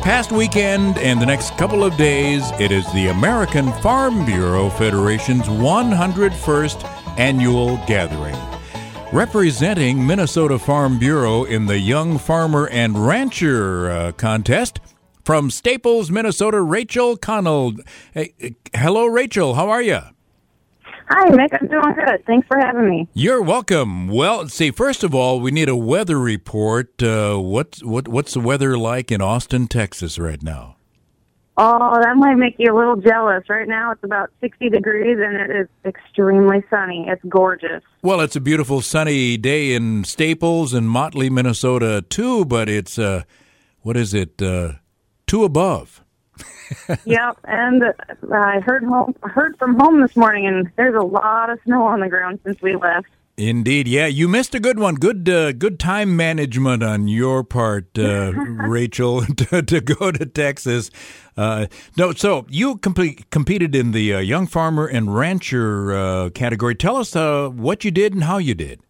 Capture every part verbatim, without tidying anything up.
past weekend and the next couple of days, it is the American Farm Bureau Federation's one hundred first Annual Gathering. Representing Minnesota Farm Bureau in the Young Farmer and Rancher uh, contest, from Staples, Minnesota, Rachel Connell. Hey, hello, Rachel. How are you? Hi, Mick. I'm doing good. Thanks for having me. You're welcome. Well, see, first of all, we need a weather report. Uh, what, what, what's the weather like in Austin, Texas right now? Oh, that might make you a little jealous. Right now it's about sixty degrees, and it is extremely sunny. It's gorgeous. Well, it's a beautiful sunny day in Staples and Motley, Minnesota, too, but it's, uh, what is it, uh, two above. Yep, and uh, I heard home, heard from home this morning, and there's a lot of snow on the ground since we left. Indeed, yeah, you missed a good one. Good, uh, good time management on your part, uh, Rachel, to, to go to Texas. Uh, no, so you complete, competed in the uh, Young Farmer and Rancher uh, category. Tell us uh, what you did and how you did.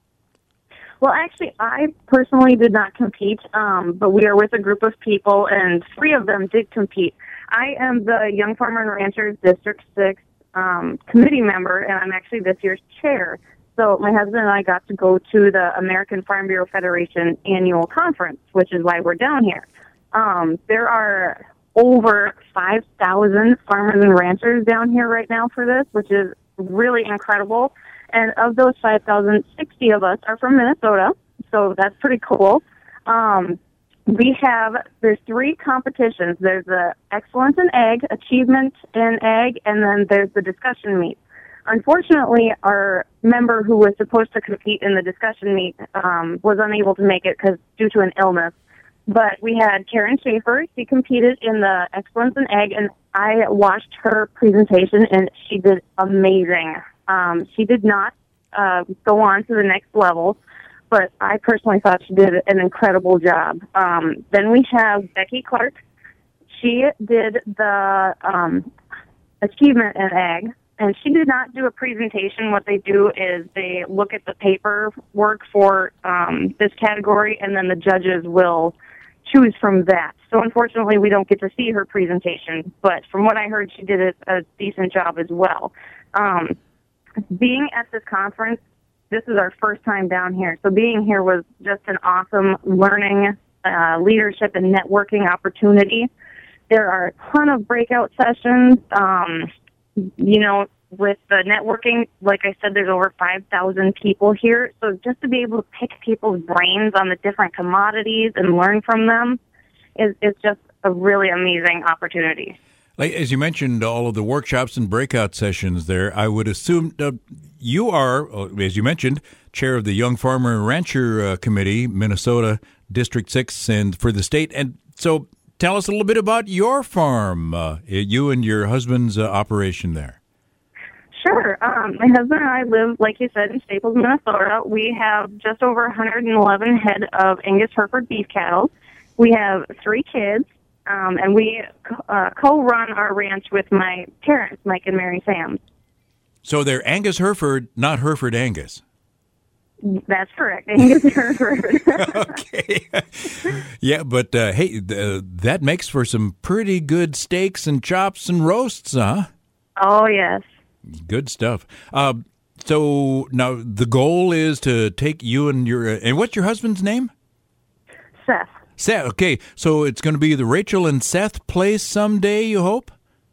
Well, actually, I personally did not compete, um, but we are with a group of people, and three of them did compete. I am the Young Farmer and Ranchers District six um, committee member, and I'm actually this year's chair. So my husband and I got to go to the American Farm Bureau Federation annual conference, which is why we're down here. Um, there are over five thousand farmers and ranchers down here right now for this, which is really incredible. And of those five thousand, sixty of us are from Minnesota, so that's pretty cool. Um, we have, there's three competitions. There's the Excellence in Ag, Achievement in Ag, and then there's the discussion meet. Unfortunately, our member who was supposed to compete in the discussion meet um, was unable to make it because due to an illness. But we had Karen Schaefer. She competed in the Excellence in Ag, and I watched her presentation, and she did amazing. Um, she did not uh, go on to the next level, but I personally thought she did an incredible job. Um, then we have Becky Clark. She did the um, Achievement in Ag, and she did not do a presentation. What they do is they look at the paperwork for um, this category, and then the judges will choose from that. So unfortunately, we don't get to see her presentation, but from what I heard, she did a, a decent job as well. Um, being at this conference, this is our first time down here, so being here was just an awesome learning, uh, leadership, and networking opportunity. There are a ton of breakout sessions. Um, you know, with the networking, like I said, there's over five thousand people here, so just to be able to pick people's brains on the different commodities and learn from them is, is just a really amazing opportunity. Like, as you mentioned, all of the workshops and breakout sessions there, I would assume uh, you are, as you mentioned, chair of the Young Farmer and Rancher uh, Committee, Minnesota District six, and for the state. And so tell us a little bit about your farm, uh, you and your husband's uh, operation there. Sure. Um, my husband and I live, like you said, in Staples, Minnesota. We have just over one hundred eleven head of Angus Hereford beef cattle. We have three kids. Um, and we uh, co-run our ranch with my parents, Mike and Mary Sam. So they're Angus Hereford, not Hereford Angus. That's correct, Angus Hereford. Okay. Yeah, but uh, hey, uh, that makes for some pretty good steaks and chops and roasts, huh? Oh, yes. Good stuff. Uh, so now the goal is to take you and your, uh, and what's your husband's name? Seth. Seth, okay, so it's going to be the Rachel and Seth place someday, you hope?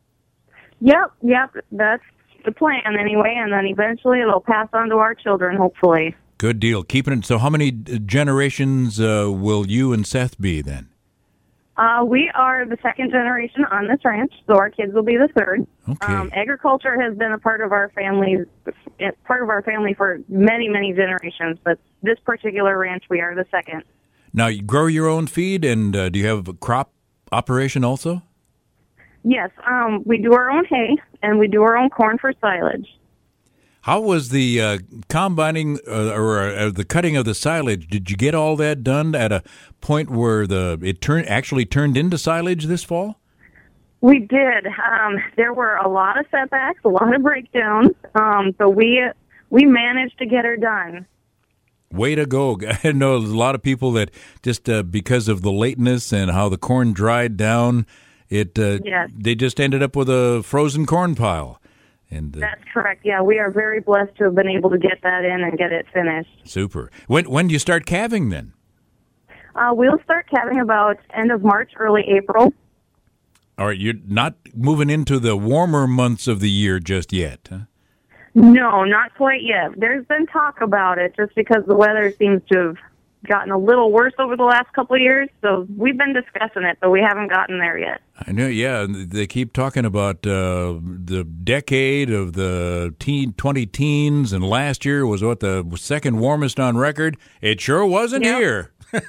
Yep, yep, that's the plan anyway, and then eventually it'll pass on to our children, hopefully. Good deal. Keeping it. So how many generations uh, will you and Seth be then? Uh, we are the second generation on this ranch, so our kids will be the third. Okay. Um, agriculture has been a part of our family, part of our family for many, many generations, but this particular ranch, we are the second. Now, you grow your own feed, and uh, do you have a crop operation also? Yes, um, we do our own hay, and we do our own corn for silage. How was the uh, combining uh, or uh, the cutting of the silage? Did you get all that done at a point where the it turned actually turned into silage this fall? We did. Um, there were a lot of setbacks, a lot of breakdowns, um, but we we managed to get her done. Way to go. I know there's a lot of people that just uh, because of the lateness and how the corn dried down, it uh, yes. they just ended up with a frozen corn pile. And uh, That's correct. Yeah, we are very blessed to have been able to get that in and get it finished. Super. When when do you start calving then? Uh, we'll start calving about end of March, early April. All right, you're not moving into the warmer months of the year just yet, huh? No, not quite yet. There's been talk about it just because the weather seems to have gotten a little worse over the last couple of years. So we've been discussing it, but we haven't gotten there yet. I know, yeah. They keep talking about uh, the decade of the teen, twenty teens, and last year was, what, the second warmest on record? It sure wasn't Yep. here.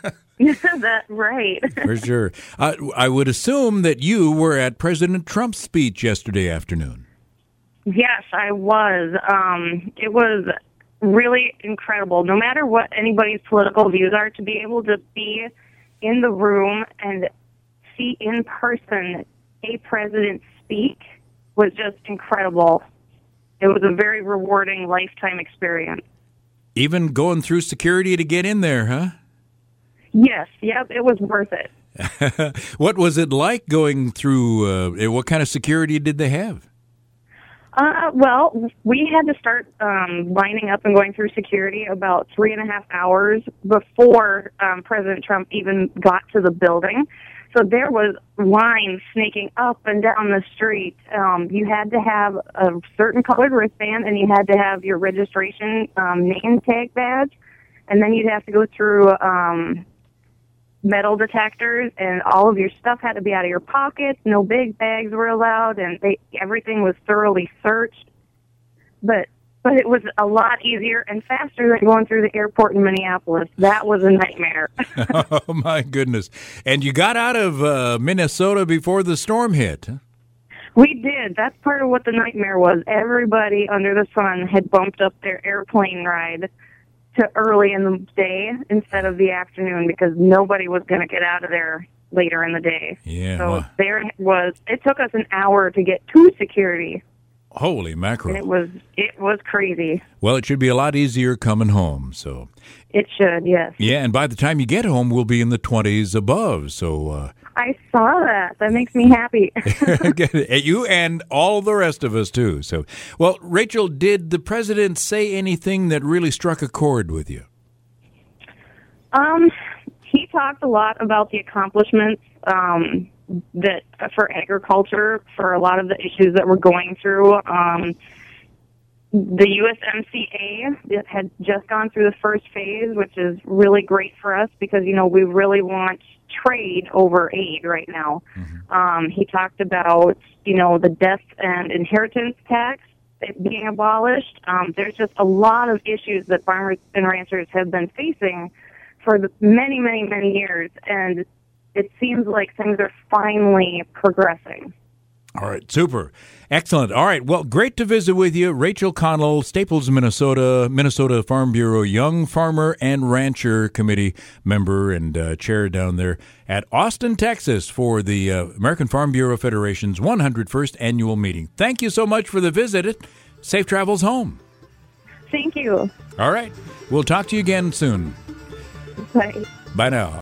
That's right. For sure. Uh, I would assume that you were at President Trump's speech yesterday afternoon. Yes, I was. Um, it was really incredible. No matter what anybody's political views are, to be able to be in the room and see in person a president speak was just incredible. It was a very rewarding lifetime experience. Even going through security to get in there, huh? Yes, yep, it was worth it. What was it like going through, uh, what kind of security did they have? Uh, well, we had to start um, lining up and going through security about three and a half hours before um, President Trump even got to the building. So there was lines snaking up and down the street. Um, you had to have a certain colored wristband, and you had to have your registration um, name tag badge, and then you'd have to go through um, metal detectors, and all of your stuff had to be out of your pockets. No big bags were allowed, and they, everything was thoroughly searched. But but it was a lot easier and faster than going through the airport in Minneapolis. That was a nightmare. Oh, my goodness. And you got out of uh, Minnesota before the storm hit, huh? We did. That's part of what the nightmare was. Everybody under the sun had bumped up their airplane ride to early in the day instead of the afternoon because nobody was going to get out of there later in the day. Yeah. So Well, there was, it took us an hour to get to security. holy mackerel. And it was, it was crazy. Well, it should be a lot easier coming home, so. It should, yes. Yeah, and by the time you get home, we'll be in the twenties above, so. Uh, I saw that. That makes me happy. you and all the rest of us, too. So, well, Rachel, did the president say anything that really struck a chord with you? Um, he talked a lot about the accomplishments um, that for agriculture, for a lot of the issues that we're going through. Um, the U S M C A had just gone through the first phase, which is really great for us because, you know, we really want trade over aid right now. Mm-hmm. Um, he talked about, you know, the death and inheritance tax being abolished. Um, there's just a lot of issues that farmers and ranchers have been facing for the many, many, many years, and it seems like things are finally progressing. All right, super. Excellent. All right, well, great to visit with you. Rachel Connell, Staples, Minnesota, Minnesota Farm Bureau Young Farmer and Rancher Committee member and uh, chair down there at Austin, Texas for the uh, American Farm Bureau Federation's one hundred first annual meeting. Thank you so much for the visit. Safe travels home. Thank you. All right, we'll talk to you again soon. Bye. Bye now.